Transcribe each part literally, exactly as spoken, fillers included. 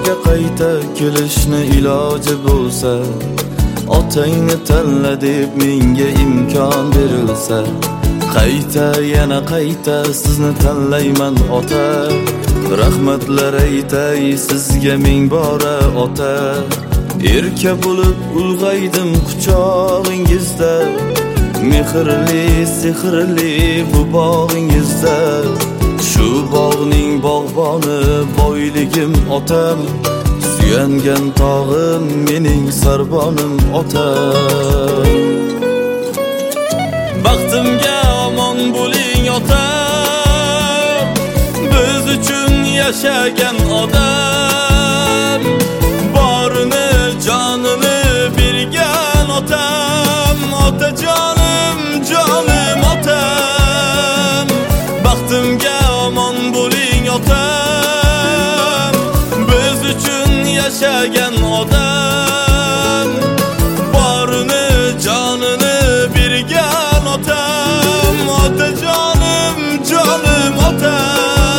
Yurtga qayta kelishni iloji bo'lsa, otangni tanla deb menga imkon berilsa, qayta yana qayta sizni tanlayman ota. Rahmatlar aytay sizga ming bora ota. Erka bo'lib ulg'aydim quchog'ingizda, mehrli sehrli bu bog'ingizda. Shu bog'ning bog'boni boyligim otam, suyangan tog'im mening sarbonim ota. Baxtimga omon bo'ling ota, biz uchun yashagan odam, borini jonini bergan otam, otajonim jonim otam. Baxtimga omon bo'ling otam, biz uchun yashagan odam, borini jonini bergan otam, otajonim jonim otam.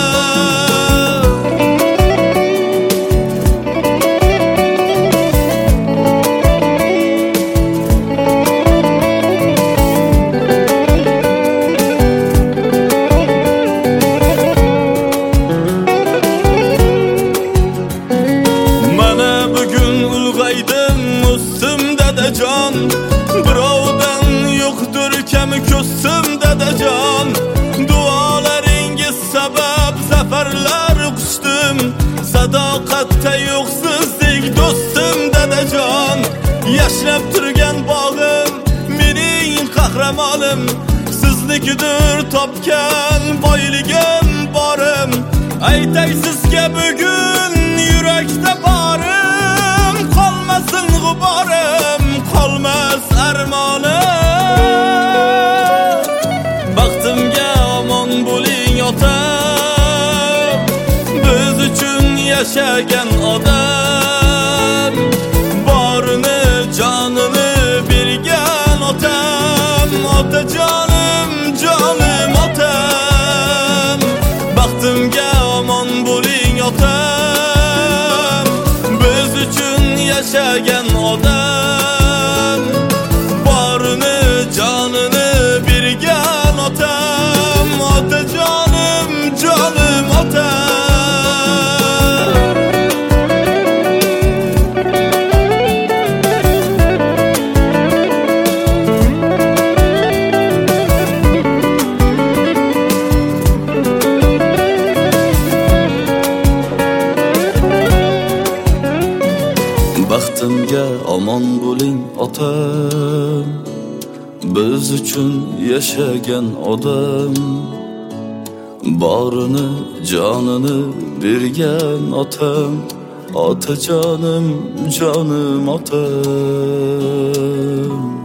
Jon, birovdan yo'qdir kami ko'zim dadajon. Duolaringiz sabab zafarlar quchdim, sadoqatda yo'qsizdek do'stim dadajon. Yashnab turgan bog'im mening qahramonim, siznikidir topgan boyligim borim. Aytay sizga bugun yurakda borim, qolmasin g'uborim, qolmas armonim. Baxtimga omon bo'ling ota, biz uchun yashagan odam, borini jonini bergan otam, otajonim jonim otam. Baxtimga omon bo'ling otam, biz uchun yashagan odam, borini jonini bergan otam, otajonim jonim otam. Baxtimga omon bo'ling otam, biz uchun yashagan odam, borini jonini bergan otam, otajonim jonim otam.